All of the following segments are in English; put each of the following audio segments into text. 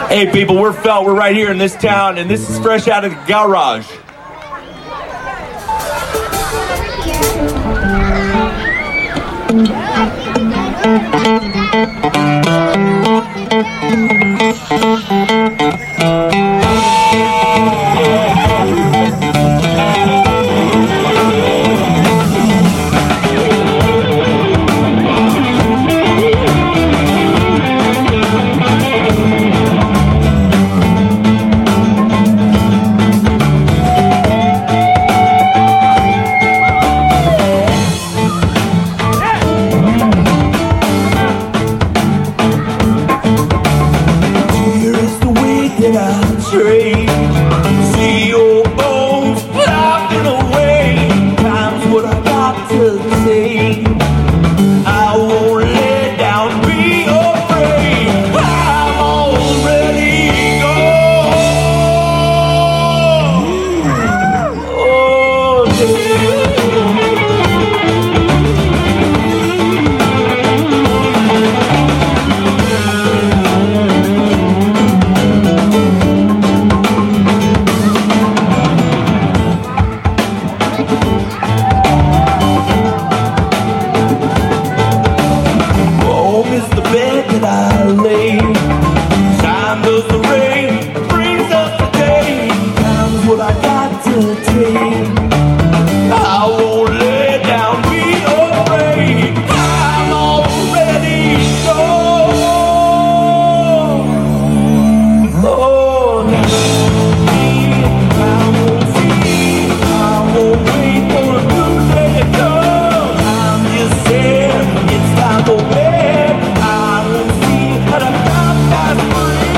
Hey people, we're Felt. We're right here in this town, and this is fresh out of the garage. See your bones flopping away. Time's what I got to say. I won't let down, be afraid. I'm already gone. Oh, time does the rain, brings us the day. Time's what I got to take. I won't lay down, be afraid. I'm already gone. Oh, I won't see, I won't wait for a good day to come. I'm just saying, it's time to wait. I won't see how to pass free.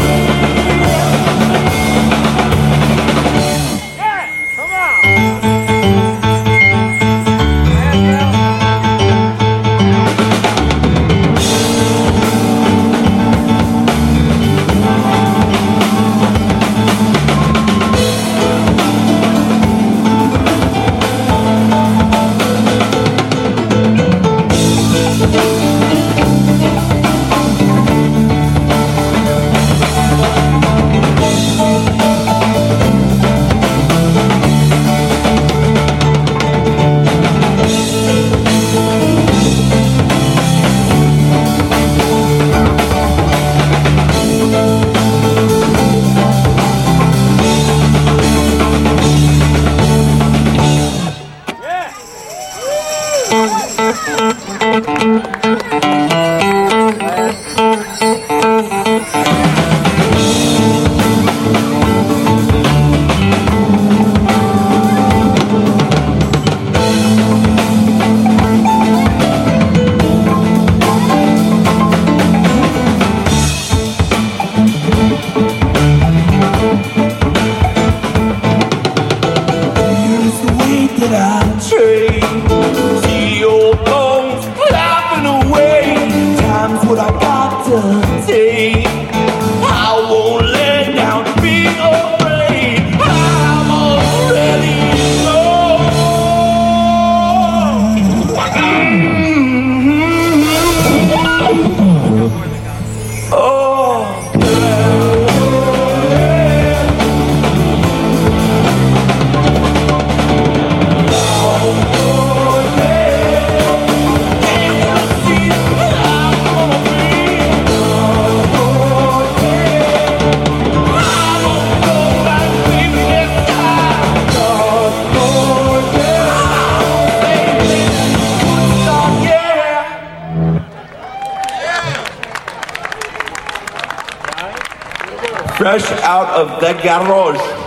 See your bones flapping away. Time's what I got to take. I won't let down, be afraid. I'm already gone. Oh. Fresh out of the garage.